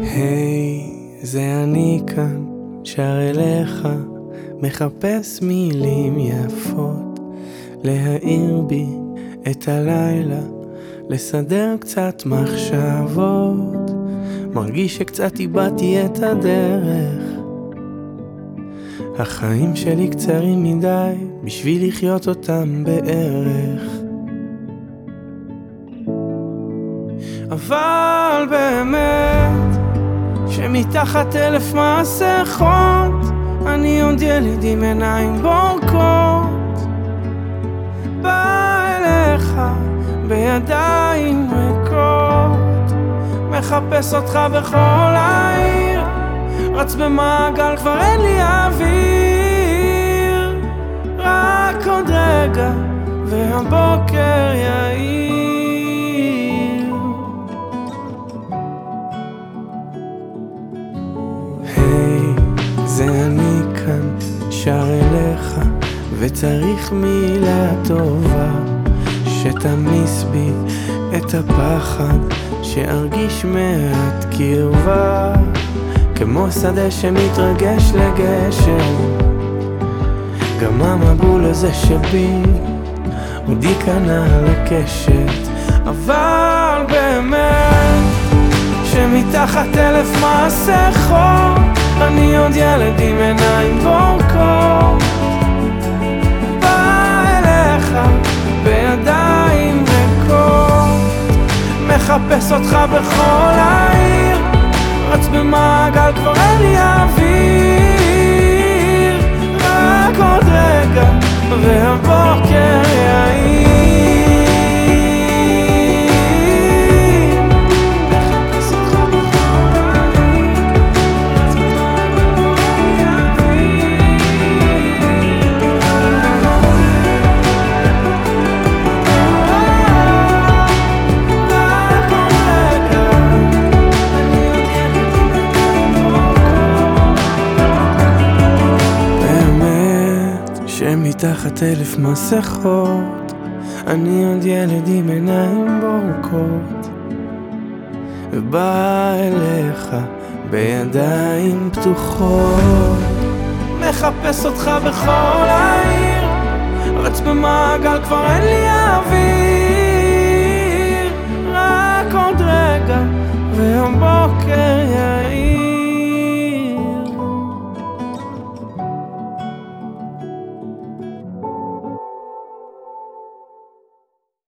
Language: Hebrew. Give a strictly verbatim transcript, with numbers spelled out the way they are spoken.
היי, זה אני כאן, שר אליך, מחפש מילים יפות, להאיר בי את הלילה, לסדר קצת מחשבות. מרגיש שקצת איבדתי את הדרך, החיים שלי קצרים מדי בשביל לחיות אותם בערך. אבל באמת שמתחת אלף מסכות אני עוד ילד עם עיניים בורקות, בא אליך בידיים ריקות, מחפש אותך בכל העיר, רץ במעגל כבר אין לי אוויר, רק עוד רגע והבוקר יאיר. זה אני כאן, שר אליך, וצריך מילה טובה שתמיס בי את הפחד, שארגיש מעט קרבה, כמו שדה שמתרגש לגשם. גם המבול הזה שבי עוד ייכנע לקשת. אבל באמת שמתחת אלף מסכות אני עוד ילד עם עיניים בורקות, בא אליך בידיים ריקות, מחפש אותך בכל העיר, רץ במעגל כבר אין לי אוויר, רק עוד רגע והבוקר יאיר. מתחת אלף מסכות אני עוד ילד עם עיניים בורקות, ובא אליך בידיים פתוחות, מחפש אותך בכל העיר, רץ במעגל כבר אין לי אוויר, רק עוד רגע והבוקר